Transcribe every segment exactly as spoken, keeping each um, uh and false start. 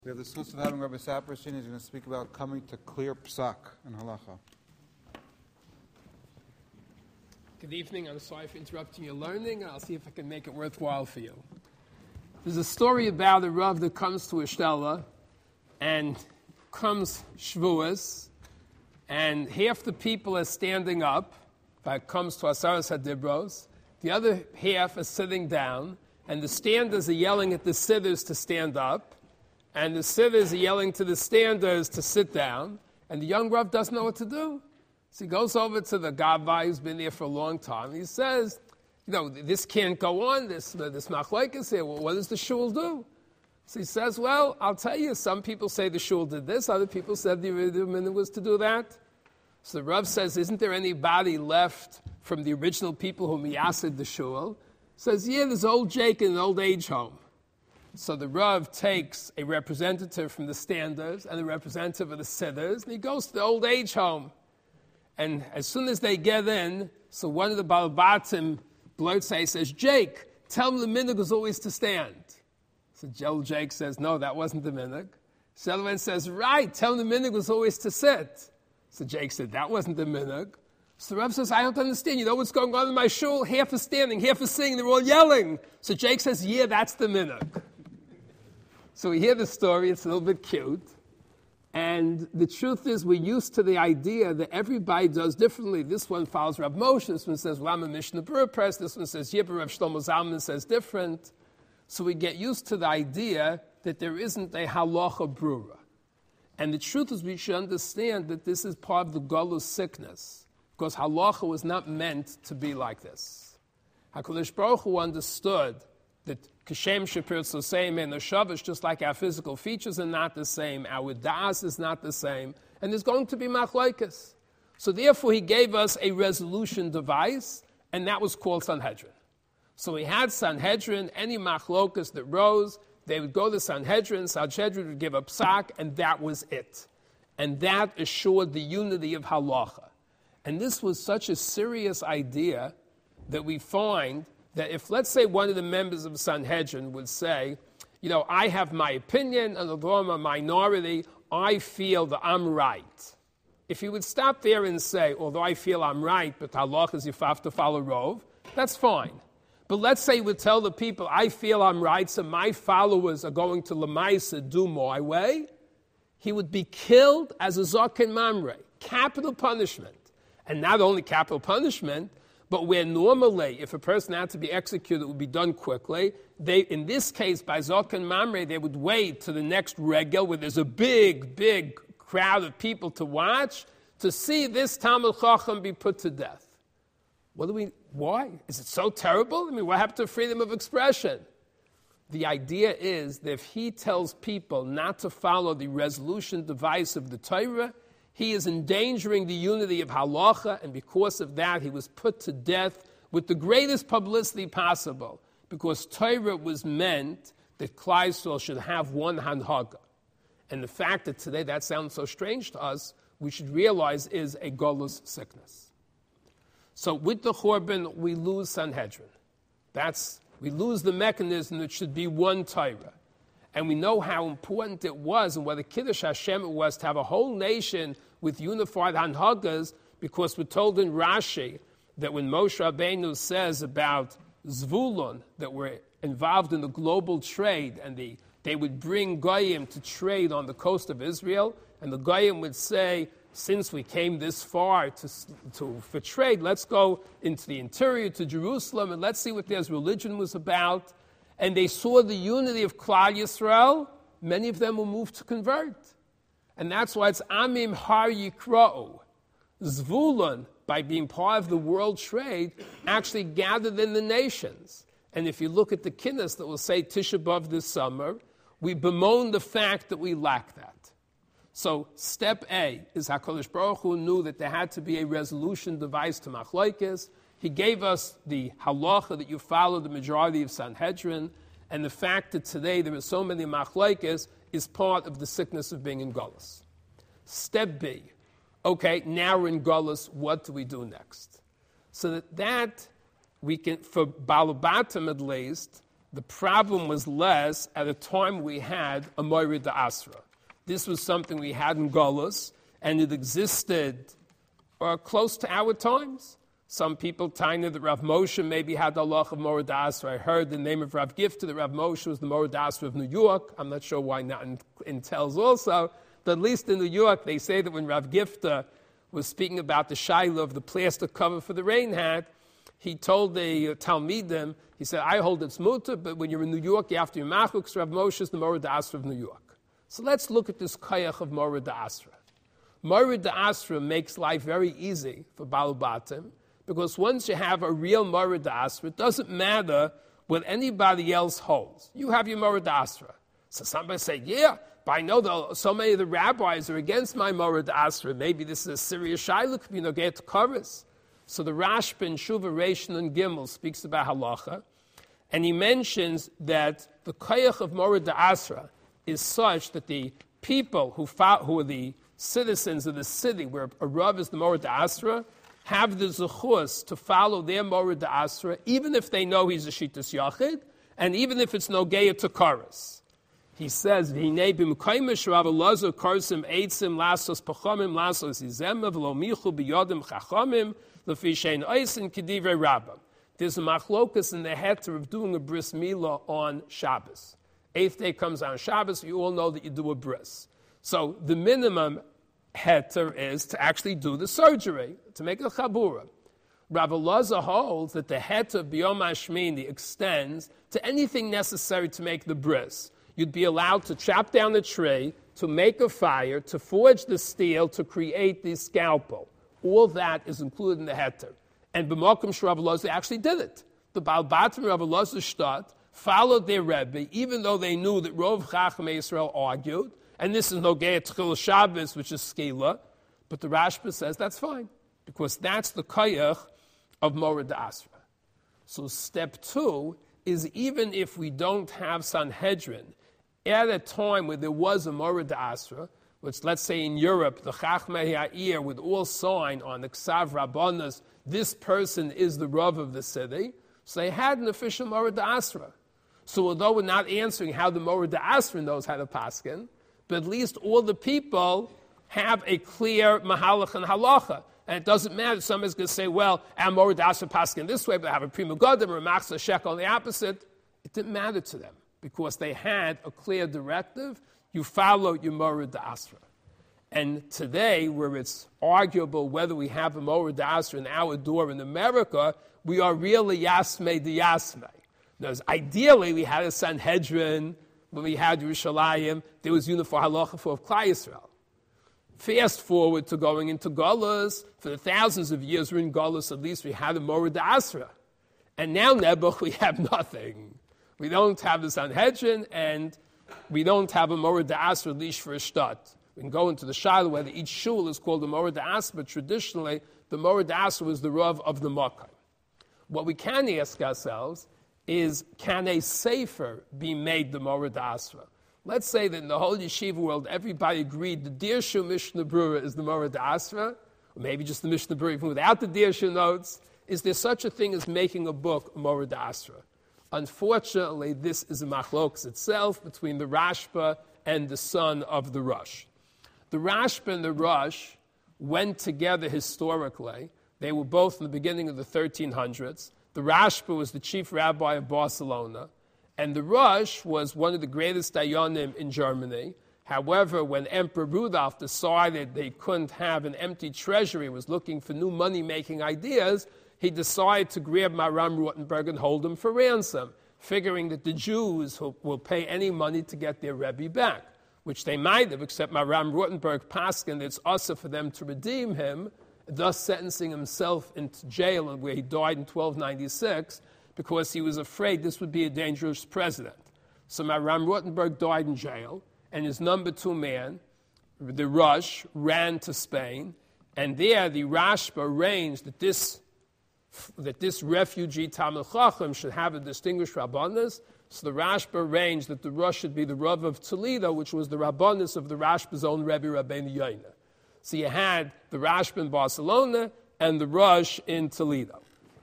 We have the source of having Rabbi Saperstein. He's going to speak about coming to clear psak and halacha. Good evening. I'm sorry for interrupting your learning. I'll see if I can make it worthwhile for you. There's a story about a Rav that comes to a shtela, and comes Shavuos, and half the people are standing up. That comes to Asaras Hadibros. The other half are sitting down, and the standers are yelling at the sitters to stand up, and the sitters are yelling to the standers to sit down, and the young Rav doesn't know what to do. So he goes over to the Gabbai, who's been there for a long time, and he says, you know, this can't go on, this uh, this machlokes here. Well, what does the shul do? So he says, well, I'll tell you, some people say the shul did this, other people said the minhag was to do that. So the Rav says, isn't there anybody left from the original people who miyasid the shul? Says, yeah, there's old Jake in an old age home. So the Rav takes a representative from the standers and a representative of the sitters, and he goes to the old age home. And as soon as they get in, so one of the Balabatim blurts out, says, Jake, tell him the minhag was always to stand. So Joel Jake says, no, that wasn't the minhag. So the other one says, right, tell him the minhag was always to sit. So Jake said, that wasn't the minhag. So the Rav says, I don't understand. You know what's going on in my shul? Half is standing, half is sitting, they're all yelling. So Jake says, yeah, that's the minhag. So we hear the story, it's a little bit cute. And the truth is, we're used to the idea that everybody does differently. This one follows Rav Moshe, this one says, well, I'm a Mishnah Berurah press, this one says, yeah, but Rav Shlomo Zalman says different. So we get used to the idea that there isn't a halacha brura. And the truth is, we should understand that this is part of the Golus sickness, because halacha was not meant to be like this. HaKadosh Baruch Hu understood that Kashem Shapir Soseim and the Shavuos, just like our physical features are not the same, our da'as is not the same, and there's going to be machlokes. So therefore he gave us a resolution device, and that was called Sanhedrin. So we had Sanhedrin, any machlokes that rose, they would go to Sanhedrin, Sanhedrin would give a psak, and that was it. And that assured the unity of halacha. And this was such a serious idea that we find that if, let's say, one of the members of Sanhedrin would say, you know, I have my opinion, and although I'm a minority, I feel that I'm right. If he would stop there and say, although I feel I'm right, but halacha is you have to follow Rov, that's fine. But let's say he would tell the people, I feel I'm right, so my followers are going to Lamaisa do my way, he would be killed as a Zaken Mamre, capital punishment. And not only capital punishment, but where normally, if a person had to be executed, it would be done quickly. They, in this case, by Zaken Mamre, they would wait to the next regel, where there's a big, big crowd of people to watch, to see this Talmid Chacham be put to death. What do we, why? Is it so terrible? I mean, what happened to freedom of expression? The idea is that if he tells people not to follow the resolution device of the Torah, he is endangering the unity of halacha, and because of that, he was put to death with the greatest publicity possible, because Torah was meant that Klal Yisrael should have one hanhaga. And the fact that today that sounds so strange to us, we should realize is a Golus sickness. So with the Churban, we lose Sanhedrin. That's, we lose the mechanism that should be one Torah. And we know how important it was and what a Kiddush Hashem it was to have a whole nation with unified hanhagas, because we're told in Rashi that when Moshe Rabbeinu says about Zvulun, that we're involved in the global trade, and the, they would bring Goyim to trade on the coast of Israel, and the Goyim would say, since we came this far to, to, for trade, let's go into the interior to Jerusalem and let's see what their religion was about. And they saw the unity of Klal Yisrael. Many of them will move to convert. And that's why it's Amim Har Yikra'u. Zvulun, by being part of the world trade, actually gathered in the nations. And if you look at the kinnis that will say Tisha B'Av this summer, we bemoan the fact that we lack that. So step A is HaKadosh Baruch Hu knew that there had to be a resolution device to machlokes. He gave us the halacha that you follow the majority of Sanhedrin, and the fact that today there are so many machlokes is part of the sickness of being in Golus. Step B, okay, now we're in Golus, what do we do next? So that, that we can, for Balabatim at least, The problem was less at a time we had a Morid Asra. This was something we had in Golus, and it existed uh, close to our times. Some people tiny that Rav Moshe maybe had the halacha of Morid Asra. I heard the name of Rav Gifta that Rav Moshe was the Morid Asra of New York. I'm not sure why not in, in Tells also, but at least in New York they say that when Rav Gifta was speaking about the shaila of the plastic cover for the rain hat, he told the uh, Talmidim, he said, I hold it's mutter, but when you're in New York, you have to be machuk, Rav Moshe is the Morid Asra of New York. So let's look at this kayach of Morid Asra. Morid Asra makes life very easy for Baal Batim, because once you have a real Morid Asra, it doesn't matter what anybody else holds. You have your Morid Asra. So somebody say, yeah, but I know that so many of the rabbis are against my Morid Asra. Maybe this is a serious shaila, you know, get covers. So the Rashba in Shuva Rishon and Gimel speaks about halacha, and he mentions that the koyach of Morid Asra is such that the people who, fought, who are the citizens of the city where a Rav is the Morid Asra have the zechus to follow their Morid Asra, even if they know he's a Shitas Yachid, and even if it's Nogeya to Karas. He says, "V'hinei b'mukaymish Rav Elazar karsim eitzim lasos pachamim lasos izema v'lo michu b'yodim chachamim l'fi shein oisin k'divrei Rabbah." There's a machlokas in the heter of doing a bris milah on Shabbos. Eighth day comes on Shabbos, you all know that you do a bris. So the minimum heter is to actually do the surgery, to make a chabura. Rav Elazar holds that the heter of B'yom HaShmini extends to anything necessary to make the bris. You'd be allowed to chop down the tree, to make a fire, to forge the steel, to create the scalpel. All that is included in the heter. And b'makom Rav Elazar actually did it. The Baal Batim Rav Elazar Shtat followed their Rebbe, even though they knew that Rov Chachamei Yisrael argued, and this is Nogei Tchil Shabbos, which is Skila, but the Rashba says that's fine, because that's the Kayach of Morid Asra. So step two is even if we don't have Sanhedrin, at a time where there was a Morid Asra, which let's say in Europe, the Chachmei Ha'ir would all sign on the Ksav Rabbanas, this person is the Rav of the city, so they had an official Morid Asra. So although we're not answering how the Morid Asra knows how to paskin, but at least all the people have a clear mahalach and halacha. And it doesn't matter, somebody's going to say, well, our Morid Asra paskin this way, but I have a prima godim or a machzah shekel on the opposite. It didn't matter to them, because they had a clear directive. You follow your Morid Asra. And today, where it's arguable whether we have a Morid Asra in our door in America, we are really Yasmei de Yasmei. Because ideally, we had a Sanhedrin, when we had Yerushalayim, there was uniform halacha for Klal Yisrael. Fast forward to going into Golus, for the thousands of years we're in Golus, at least we had a Morid Asra. And now, Nebuch, we have nothing. We don't have the Sanhedrin, and we don't have a Morid Asra leash for a shtat. We can go into the Shiloh, whether each shul is called a Morid Asra, but traditionally, the Morid Asra was the Rav of the Makkah. What we can ask ourselves is, can a sefer be made the Morid Asra? Let's say that in the whole yeshiva world, everybody agreed the Dirshu Mishnah Brura is the Morid Asra, or maybe just the Mishnah Brura even without the Dirshu notes. Is there such a thing as making a book, Morid Asra? Unfortunately, this is a machlokas itself between the Rashba and the son of the Rosh. The Rashba and the Rosh went together historically. They were both in the beginning of the thirteen hundreds. The Rashba was the chief rabbi of Barcelona, and the Rosh was one of the greatest dayanim in Germany. However, when Emperor Rudolf decided they couldn't have an empty treasury, was looking for new money-making ideas, he decided to grab Maram Rothenberg and hold him for ransom, figuring that the Jews will pay any money to get their Rebbe back, which they might have, except Maram Rothenberg paskin, it's also for them to redeem him, thus sentencing himself into jail, where he died in twelve ninety-six, because he was afraid this would be a dangerous president. So Maram Rothenberg died in jail, and his number two man, the Rosh, ran to Spain, and there the Rashba arranged that this that this refugee Talmid Chacham should have a distinguished Rabbanis. So the Rashba arranged that the Rosh should be the Rav of Toledo, which was the Rabbanis of the Rashba's own Rebbe, Rabbeinu Yoina. So you had the Rashba in Barcelona and the Rosh in Toledo.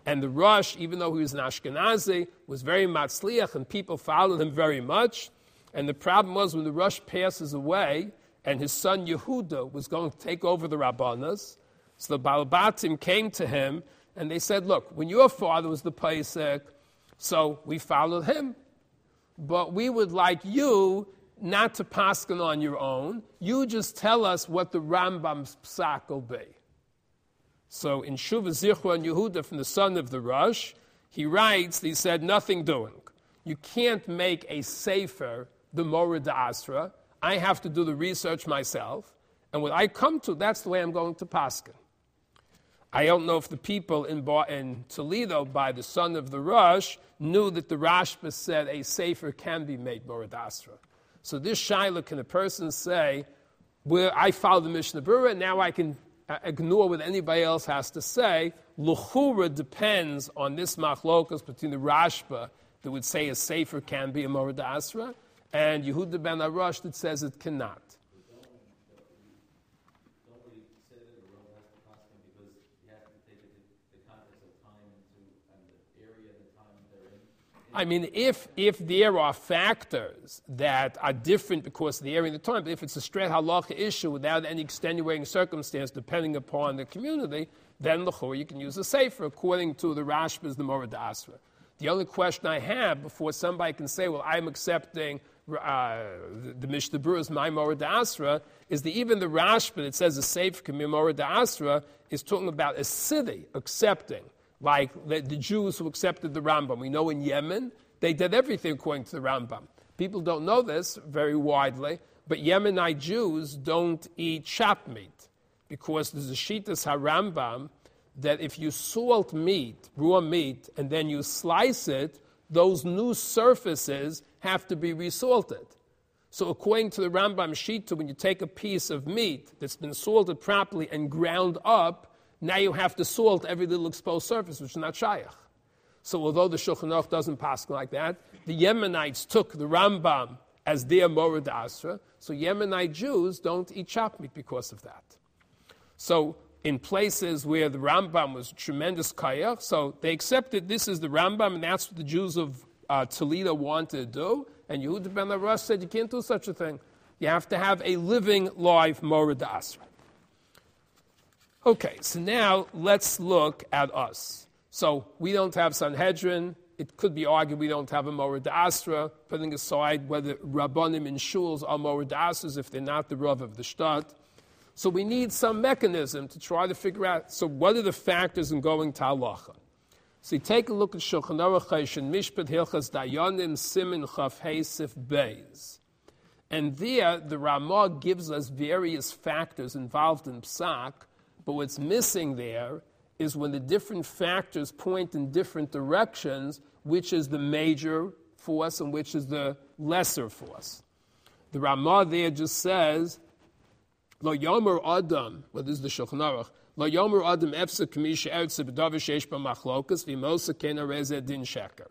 And the Rosh, even though he was an Ashkenazi, was very matzliach, and people followed him very much. And the problem was when the Rosh passes away, and his son Yehuda was going to take over the Rabbanas, so the Balabatim came to him, and they said, look, when your father was the Pesach, so we followed him. But we would like you not to paskin on your own. You just tell us what the Rambam's psak will be. So in Shuvah Zichron and Yehuda from the son of the Rosh, he writes, he said, nothing doing. You can't make a sefer, the Moreh D'Asra. I have to do the research myself. And what I come to, that's the way I'm going to paskin. I don't know if the people in, in Toledo, by the son of the Rosh, knew that the Rashba said a sefer can be made Moreh D'Asra. So this shaila, can a person say, well, I follow the Mishnah Berurah, now I can ignore what anybody else has to say? L'chura depends on this machlokas between the Rashba that would say a sefer can be a Moreh D'Asra, and Yehuda ben Arush that says it cannot. I mean, if if there are factors that are different because of the area and the time, but if it's a straight halacha issue without any extenuating circumstance depending upon the community, then l'chor you can use a sefer according to the Rashbas, the Moreh D'Asra. The only question I have before somebody can say, well, I'm accepting uh, the, the Mishnah Berurah as my Moreh D'Asra, is that even the Rashba that says a sefer can be Moreh D'Asra is talking about a city accepting. Like the, the Jews who accepted the Rambam. We know in Yemen, they did everything according to the Rambam. People don't know this very widely, but Yemenite Jews don't eat chop meat because there's a Shitas HaRambam that if you salt meat, raw meat, and then you slice it, those new surfaces have to be resalted. So according to the Rambam Shita, when you take a piece of meat that's been salted properly and ground up, now you have to salt every little exposed surface, which is not shayach. So although the Shulchan Aruch doesn't pass like that, the Yemenites took the Rambam as their Moreh D'Asra, so Yemenite Jews don't eat chop meat because of that. So in places where the Rambam was tremendous kayach, so they accepted this is the Rambam, and that's what the Jews of uh, Toledo wanted to do, and Yehuda ben Arush said you can't do such a thing. You have to have a living, live Moreh D'Asra. Okay, so now let's look at us. So we don't have Sanhedrin. It could be argued we don't have a Moreh D'Asra, putting aside whether Rabbanim in shuls are Moreh D'Asras if they're not the Rav of the Shtat. So we need some mechanism to try to figure out, so what are the factors in going to halacha? So you take a look at Shulchan Aruch Choshen Mishpat Hilchas Dayanim Simin Chaf Hey Sif Beis. And there, the Ramah gives us various factors involved in psak, but what's missing there is when the different factors point in different directions, which is the major force and which is the lesser force. The Ramah there just says, Lo yomer adam, what is the Shulchan Aruch? Lo yomer adam efsa kamisha ertze b'davar sheish b'machlokas v'imosa kena rezeh din sheker.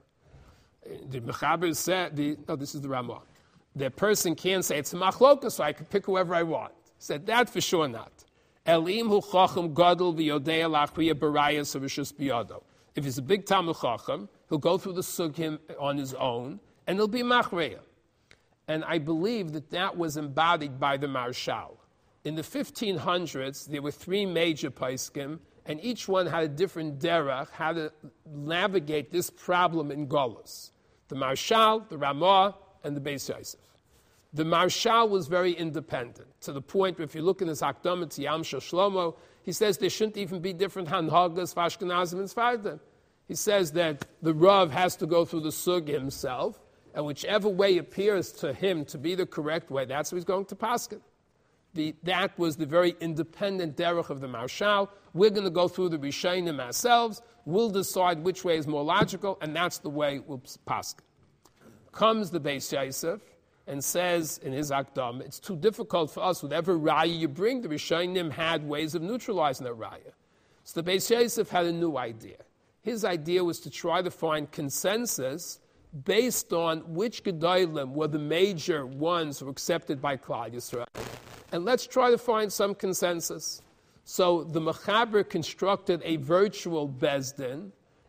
The Mechaber said, the, no, this is the Ramah. The person can't say it's a machlokas, so I can pick whoever I want. Said that for sure not. Elim hu chacham gadol v'yodei lachriya barayas v'shus biyado. If he's a big Talmud Chacham, he'll go through the sugim on his own, and he'll be machreya. And I believe that that was embodied by the Marshal. In the fifteen hundreds, there were three major poskim, and each one had a different derech, how to navigate this problem in Golus. The Marshal, the Ramah, and the Beis Yosef. The Marshal was very independent, to the point where if you look in his Hakdama to Yam Shel Shlomo, he says there shouldn't even be different Hanhagas for Ashkenazim and Sfardim. He says that the Rav has to go through the Sug himself, and whichever way appears to him to be the correct way, that's what he's going to paskin. The, that was the very independent derech of the Marshal. We're going to go through the Rishonim ourselves. We'll decide which way is more logical, and that's the way we'll paskin. Comes the Beis Yosef and says in his Akdam, it's too difficult for us. Whatever raya you bring, the Rishonim had ways of neutralizing that raya. So the Beis Yosef had a new idea. His idea was to try to find consensus based on which Gedolim were the major ones who were accepted by Klal Yisrael. And let's try to find some consensus. So the Mechaber constructed a virtual Bezdin,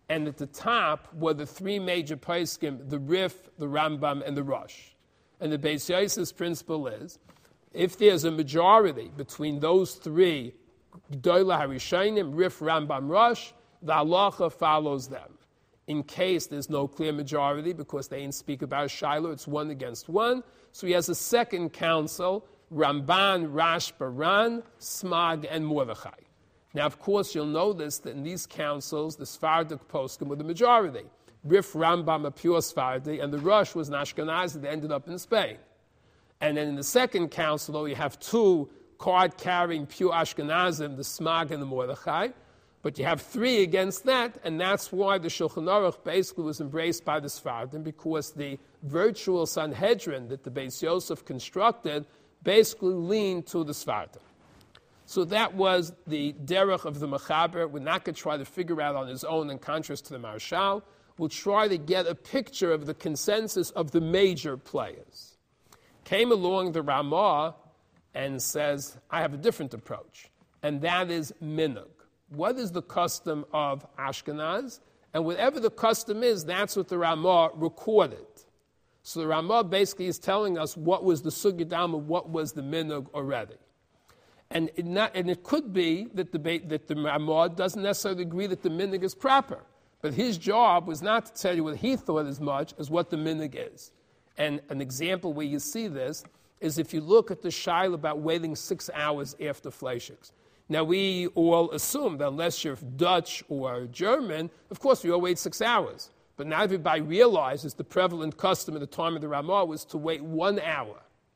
and at the top were the three major poskim, the Rif, the Rambam, and the Rosh. And the Beis Yosef's principle is, if there's a majority between those three, Gdola HaRishonim, Rif, Rambam, Rosh, the halacha follows them. In case there's no clear majority, because they didn't speak about Shiloh, it's one against one. So he has a second council, Ramban, Rash, Baran, Smag, and Mordechai. Now, of course, you'll notice that in these councils, the Sephardic poskim were the majority. Rif, Rambam, a pure Sephardi, and the Rosh was an Ashkenazi that ended up in Spain. And then in the second council, though, you have two card-carrying pure Ashkenazim, the Smag and the Mordechai. But you have three against that, and that's why the Shulchan Aruch basically was embraced by the Sephardim, because the virtual Sanhedrin that the Beis Yosef constructed basically leaned to the Sephardim. So that was the derech of the Mechaber. We're not going to try to figure out on his own in contrast to the Marshal. We'll try to get a picture of the consensus of the major players. Came along the Ramah and says, I have a different approach, and that is minhag. What is the custom of Ashkenaz? And whatever the custom is, that's what the Ramah recorded. So the Ramah basically is telling us what was the Sugidam, what was the minhag already. And it, not, and it could be that the, that the Ramah doesn't necessarily agree that the minhag is proper. But his job was not to tell you what he thought as much as what the minhag is. And an example where you see this is if you look at the shaila about waiting six hours after Fleishiks. Now, we all assume that unless you're Dutch or German, of course, we all wait six hours. But now everybody realizes the prevalent custom at the time of the Ramah was to wait one hour.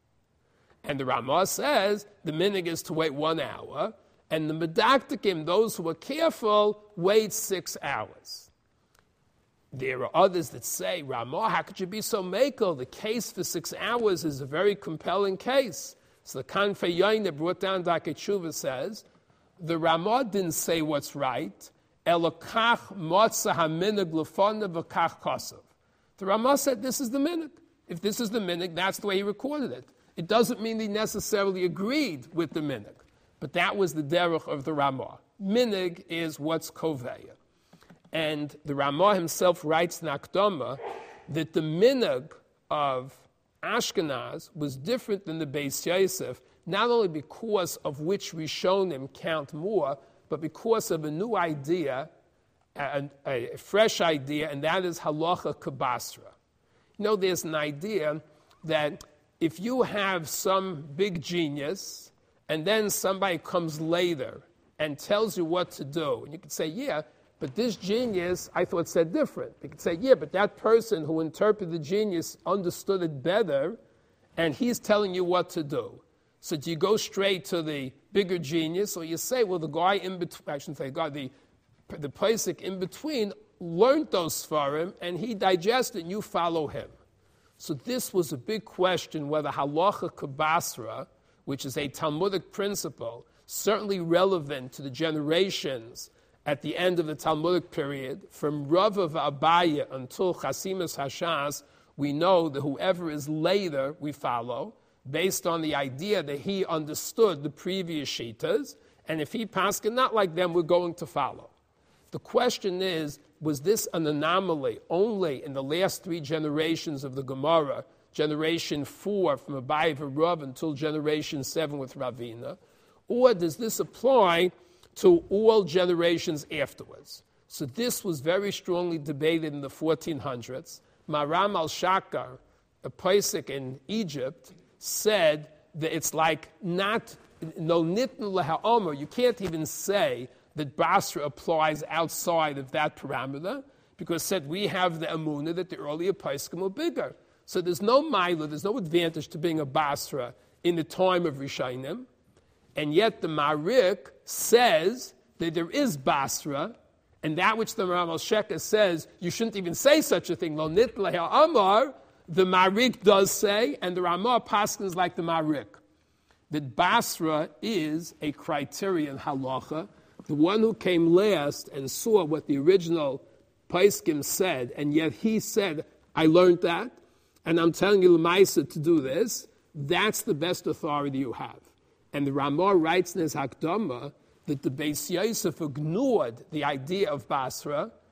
And the Ramah says the minhag is to wait one hour, and the Medaktikim, those who are careful, wait six hours. There are others that say, Ramah, how could you be so makel? The case for six hours is a very compelling case. So the Kanfei Yain that brought down Dakei Tshuva says, the Ramah didn't say what's right. Elokach motza haminhag lefana v'kach kasav. The Ramah said this is the minhag. If this is the minhag, that's the way he recorded it. It doesn't mean he necessarily agreed with the minhag, but that was the derech of the Ramah. Minhag is what's koveya. And the Ramah himself writes in Akdama that the minhag of Ashkenaz was different than the Beis Yosef, not only because of which Rishonim count more, but because of a new idea, a, a fresh idea, and that is halacha kabasra. You know, there's an idea that if you have some big genius, and then somebody comes later and tells you what to do, and you can say, yeah, but this genius, I thought, said different. You could say, yeah, but that person who interpreted the genius understood it better, and he's telling you what to do. So do you go straight to the bigger genius, or you say, well, the guy in between, I shouldn't say guy, the, the Pesach in between learned those Sfarim, and he digested, and you follow him. So this was a big question whether halacha kabasra, which is a Talmudic principle, certainly relevant to the generations at the end of the Talmudic period, from Rav of Abaya until Chasimus Hashaz, we know that whoever is later we follow, based on the idea that he understood the previous Shitas, and if he paskin not like them, we're going to follow. The question is, was this an anomaly only in the last three generations of the Gemara, generation four from Abaye and Rav until generation seven with Ravina, or does this apply to all generations afterwards? So this was very strongly debated in the fourteen hundreds. Maram al-Shakar, a Pesach in Egypt, said that it's like not, no nitn laha'omer, you can't even say that Basra applies outside of that parameter, because said we have the emunah that the earlier Pesachim were bigger. So there's no mila, there's no advantage to being a Basra in the time of Rishonim, and yet the Marik says that there is Basra, and that which the Maram al-Shekha says, you shouldn't even say such a thing, lo nit leha amar, the Marik does say, and the Ramah paskins like the Marik, that Basra is a criterion halacha. The one who came last and saw what the original Paiskim said, and yet he said, I learned that, and I'm telling you L'maisa to do this, that's the best authority you have. And the Ramah writes in his Hakdama that the Beis Yosef ignored the idea of Basra,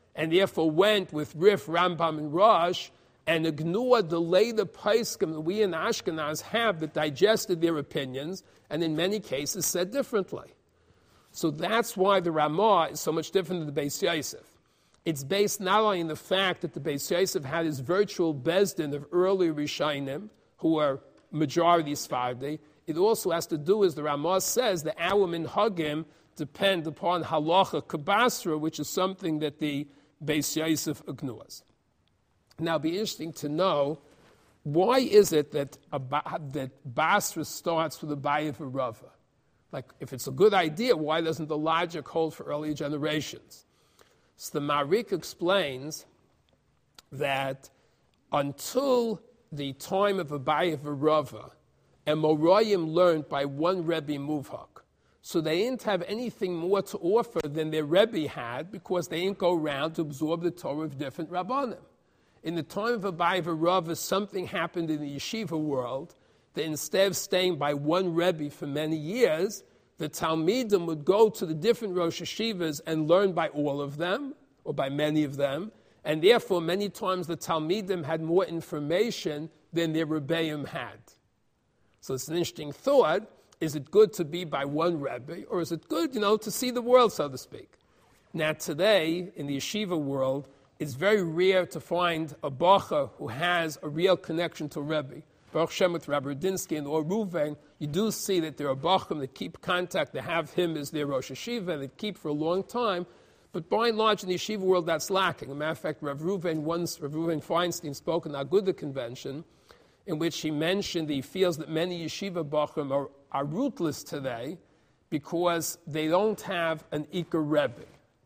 and therefore went with Rif, Rambam, and Rosh, and ignored the later poskim that we in Ashkenaz have that digested their opinions, and in many cases said differently. So that's why the Ramah is so much different than the Beis Yosef. It's based not only on the fact that the Beis Yosef had his virtual Bezdin of early Rishonim, who are majority Sephardi, it also has to do, as the Ramah says, that our minhagim depend upon halacha kabasra, which is something that the Beis Yosef ignores. Now, it'd be interesting to know, why is it that a, that Basra starts with a Bayev Rava? Like, if it's a good idea, why doesn't the logic hold for earlier generations? So the Marik explains that until the time of Abaye Rava, and Morayim learned by one Rebbe Muvhak, so they didn't have anything more to offer than their Rebbe had, because they didn't go around to absorb the Torah of different Rabbanim. In the time of Abaye Rava, something happened in the yeshiva world that instead of staying by one Rebbe for many years, the Talmidim would go to the different Rosh Yeshivas and learn by all of them, or by many of them, and therefore many times the Talmidim had more information than their Rebbeim had. So it's an interesting thought. Is it good to be by one Rebbe, or is it good, you know, to see the world, so to speak? Now today, in the yeshiva world, it's very rare to find a bacha who has a real connection to Rebbe. Baruch Shem with Rabbi Rudinsky and or Ruven, you do see that there are bachim that keep contact, that have him as their Rosh Yeshiva, that keep for a long time, but by and large in the yeshiva world that's lacking. As a matter of fact, Rav Ruven once, Rav Ruven Feinstein spoke in the Aguda convention, in which he mentioned that he feels that many yeshiva bachim are, are rootless today because they don't have an Iker Rebbe.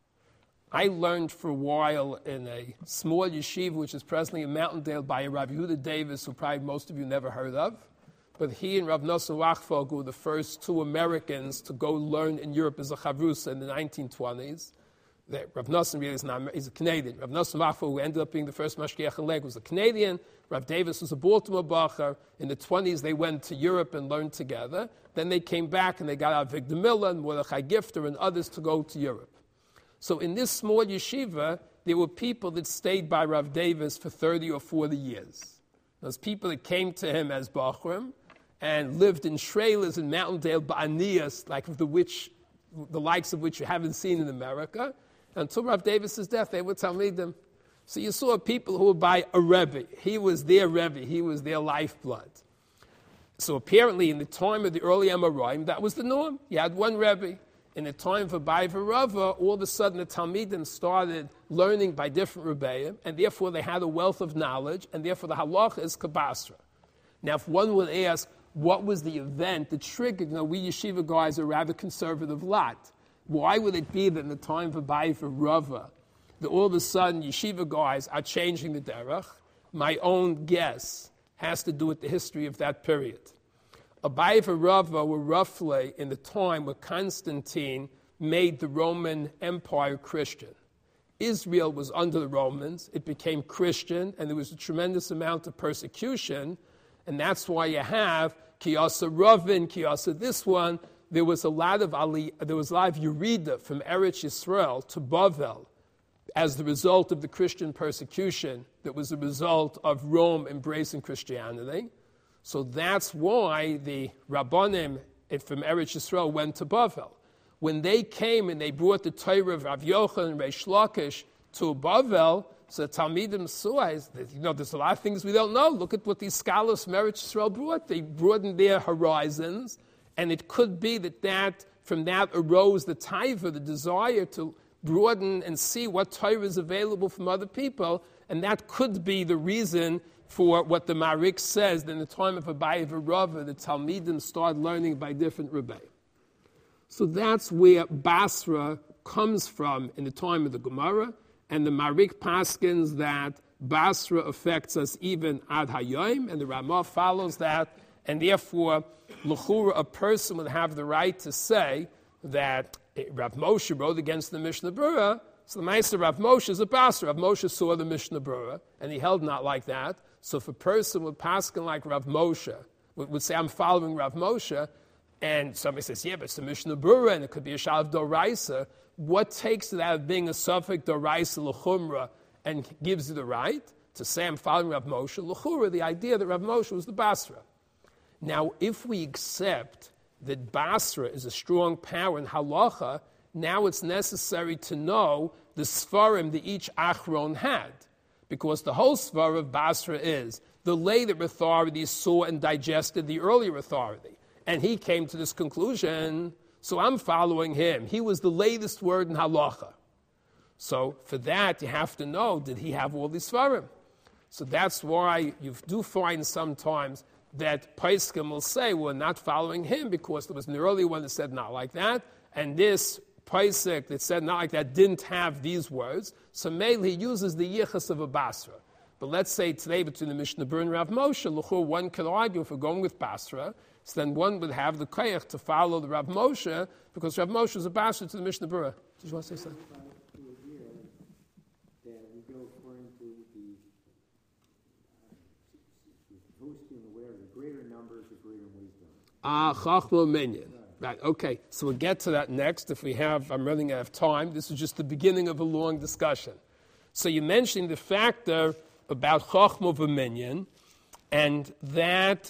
I learned for a while in a small yeshiva, which is presently in Mountaindale, by Rav Yehuda Davis, who probably most of you never heard of. But he and Rav Nosson Rachfog were the first two Americans to go learn in Europe as a chavrusa in the nineteen twenties. That Rav Nosson really is not, he's a Canadian. Rav Nosson Rachfog, who ended up being the first Mashgiach Haleg, was a Canadian. Rav Davis was a Baltimore bacher. In the twenties, they went to Europe and learned together. Then they came back and they got out Victor Miller and Mordechai Gifter and others to go to Europe. So in this small yeshiva, there were people that stayed by Rav Davis for thirty or forty years. Those people that came to him as Bachrim and lived in Shrelas in Mountaindale, Ba'aniyas, like the which, the likes of which you haven't seen in America. Until Rav Davis's death, they would Talmidim. So you saw people who were by a Rebbe. He was their Rebbe. He was their lifeblood. So apparently in the time of the early Amoraim, that was the norm. You had one Rebbe. In the time of Abaye Rava, all of a sudden the Talmidim started learning by different Rebbeim, and therefore they had a wealth of knowledge, and therefore the halacha is kabasra. Now if one would ask, what was the event that triggered, you know, we yeshiva guys are a rather conservative lot. Why would it be that in the time of Abaye Rava, that all of a sudden yeshiva guys are changing the derech? My own guess has to do with the history of that period. Abaye Rava were roughly in the time where Constantine made the Roman Empire Christian. Israel was under the Romans, it became Christian, and there was a tremendous amount of persecution, and that's why you have Kiyasa Ravin, Kiyasa this one. There was a lot of Ali, there was a lot of Yerida from Eretz Yisrael to Bavel as the result of the Christian persecution that was a result of Rome embracing Christianity. So that's why the Rabbanim from Eretz Yisrael went to Bavel. When they came and they brought the Torah of Rav Yochanan and Reish Lakish to Bavel, so Talmidim saw, you know, there's a lot of things we don't know. Look at what these scholars from Eretz Yisrael brought. They broadened their horizons, and it could be that, that from that arose the taiva, the desire to broaden and see what Torah is available from other people, and that could be the reason for what the Marik says that in the time of Abaye Rava, the Talmidim started learning by different Rebbe. So that's where Basra comes from in the time of the Gemara, and the Marik paskins that Basra affects us even ad hayom, and the Ramah follows that, and therefore, l'chura, a person would have the right to say that Rav Moshe wrote against the Mishnah Berurah. So the Meister Rav Moshe is a Basra. Rav Moshe saw the Mishnah Berurah, and he held not like that. So if a person would paskin like Rav Moshe, would, would say, I'm following Rav Moshe, And somebody says, yeah, but it's a Mishnah Berurah, and it could be a Shalav Doraisa. What takes it out of being a Suffix Doraisa L'chumra and gives you the right to say I'm following Rav Moshe? L'chura, the idea that Rav Moshe was the Basra. Now, if we accept that Basra is a strong power in halacha, now it's necessary to know the Sfarim that each Achron had. Because the whole Svar of Basra is the later authorities saw and digested the earlier authority. And he came to this conclusion, so I'm following him. He was the latest word in halacha. So for that, you have to know, did he have all these Sfarim? So that's why you do find sometimes that Paiskim will say, we're not following him because there was an earlier one that said not like that, and this Paisik that said not like that didn't have these words, so mainly he uses the yichus of a Basra. But let's say today between the Mishnah Berurah and Rav Moshe, l'chur, one could argue if we're going with Basra, so then one would have the koyach to follow the Rav Moshe, because Rav Moshe is a Basra to the Mishnah Berurah. Did you want to say something? Ah, Chachma Minyan. Right, okay. So we'll get to that next if we have, I'm running out of time. This is just the beginning of a long discussion. So you mentioned the factor about Chachma Minyan, and that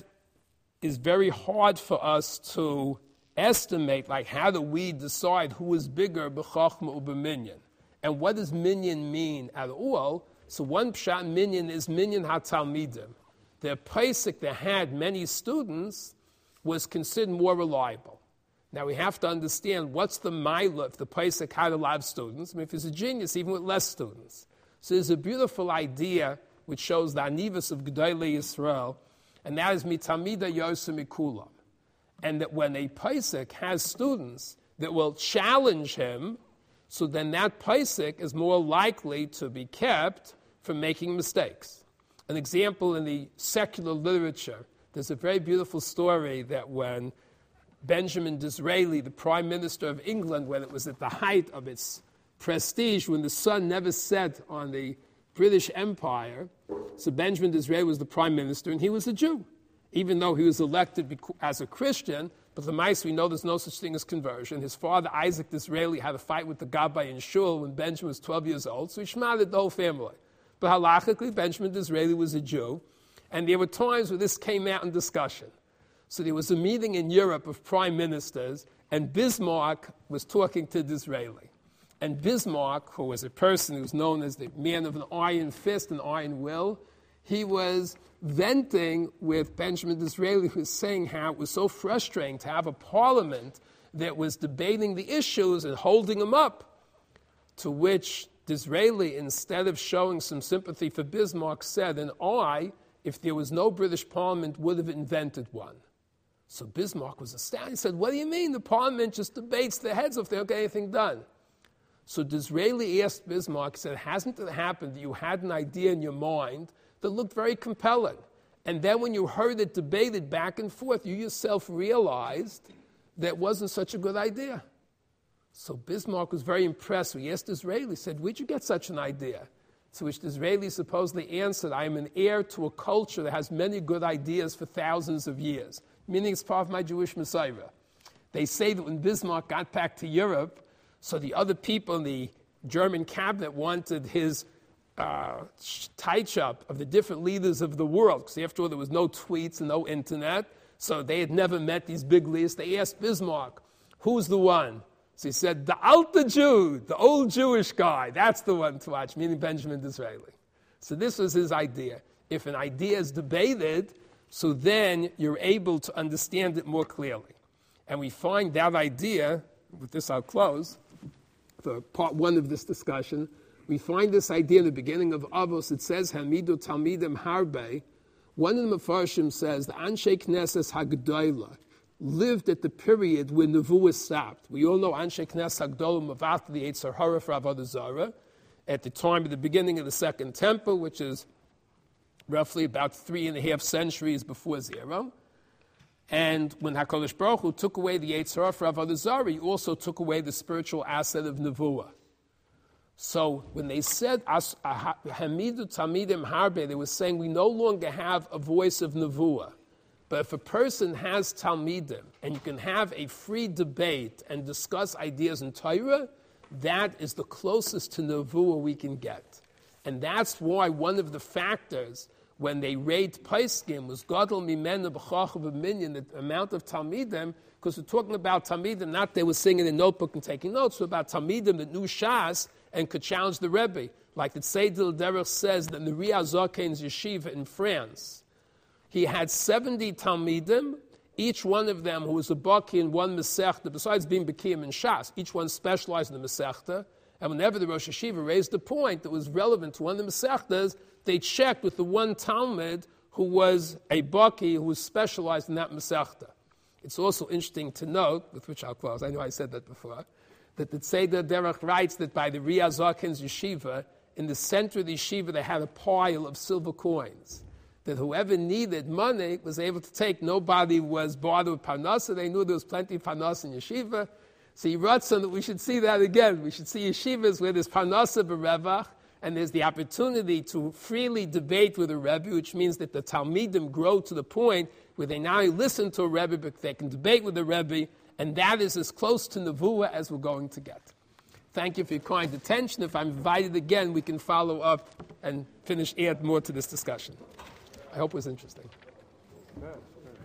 is very hard for us to estimate, like how do we decide who is bigger, b'Chachma or b'Minyan? And what does Minyan mean at all? So one pshat Minyan is Minyan HaTalmidim. The Pesach that had many students was considered more reliable. Now we have to understand what's the Maila if the Pesach had a lot of students. I mean, if he's a genius, even with less students. So there's a beautiful idea which shows the Anivus of Gedolei Yisrael, and that is Mitamida Yosem Mikulam. And that when a Pesach has students that will challenge him, so then that Pesach is more likely to be kept from making mistakes. An example in the secular literature, there's a very beautiful story that when Benjamin Disraeli, the Prime Minister of England, when it was at the height of its prestige, when the sun never set on the British Empire, so Benjamin Disraeli was the Prime Minister, and he was a Jew, even though he was elected as a Christian. But the mice, we know there's no such thing as conversion. His father, Isaac Disraeli, had a fight with the Gabbai in Shul when Benjamin was twelve years old, so he shmadded the whole family. But halachically, Benjamin Disraeli was a Jew, and there were times where this came out in discussion. So there was a meeting in Europe of prime ministers, and Bismarck was talking to Disraeli. And Bismarck, who was a person who was known as the man of an iron fist and iron will, he was venting with Benjamin Disraeli, who was saying how it was so frustrating to have a parliament that was debating the issues and holding them up. To which Disraeli, instead of showing some sympathy for Bismarck, said, and I, if there was no British parliament, would have invented one. So Bismarck was astounded. He said, what do you mean? The parliament just debates their heads if they don't get anything done. So Disraeli asked Bismarck, he said, hasn't it happened that you had an idea in your mind that looked very compelling? And then when you heard it debated back and forth, you yourself realized that it wasn't such a good idea. So Bismarck was very impressed. He asked Disraeli, he said, where'd you get such an idea? To which Disraeli supposedly answered, I am an heir to a culture that has many good ideas for thousands of years, meaning it's part of my Jewish Messiah. They say that when Bismarck got back to Europe, so the other people in the German cabinet wanted his uh, touch-up of the different leaders of the world, because after all, there was no tweets and no internet, so they had never met these big leaders. They asked Bismarck, who's the one? So he said, the Alte Jew, the old Jewish guy, that's the one to watch, meaning Benjamin Disraeli. So this was his idea. If an idea is debated, so then you're able to understand it more clearly. And we find that idea, with this I'll close, for part one of this discussion, we find this idea in the beginning of Avos. It says, Hamidu Talmidim Harbe. One of the Mefarshim says, the Anshe Knesses Hagdoila lived at the period when Nevuah stopped. We all know Anshe Knesses Hagdola Mavata, the Eitzer Hara for Avodah Zarah, at the time of the beginning of the Second Temple, which is roughly about three and a half centuries before Zera. And when HaKadosh Baruch Hu took away the Eitzer Hara for Avodah Zarah, he also took away the spiritual asset of Nevuah. So when they said Hamidu Talmidim Harbe, they were saying we no longer have a voice of Nevuah. But if a person has Talmidim, and you can have a free debate and discuss ideas in Torah, that is the closest to Nevuah we can get. And that's why one of the factors when they rate Paiskim was Gadol Mimena B'chachav Minyan, the amount of Talmidim, because we're talking about Talmidim, not they were singing in a notebook and taking notes, but about Talmidim that knew Shas and could challenge the Rebbe. Like the Tzedel Derech says that in the Ria Zaken's yeshiva in France, he had seventy Talmidim, each one of them who was a Baki in one Masechta, besides being Bekiyim in Shas, each one specialized in the Masechta. And whenever the Rosh Hashiva raised a point that was relevant to one of the Masechtas, they checked with the one Talmud who was a Baki who was specialized in that Masechta. It's also interesting to note, with which I'll close, I know I said that before, that the Tzedel Derech writes that by the Ria Zaken's yeshiva, in the center of the yeshiva, they had a pile of silver coins. That whoever needed money was able to take. Nobody was bothered with Parnasa. They knew there was plenty of Parnasa in yeshiva. So he wrote some that we should see that again. We should see yeshivas where there's Parnasa b'revach, and there's the opportunity to freely debate with a Rebbe, which means that the Talmidim grow to the point where they not only listen to a Rebbe, but they can debate with a Rebbe, and that is as close to Nevuah as we're going to get. Thank you for your kind attention. If I'm invited again, we can follow up and finish, add more to this discussion. I hope it was interesting. Good.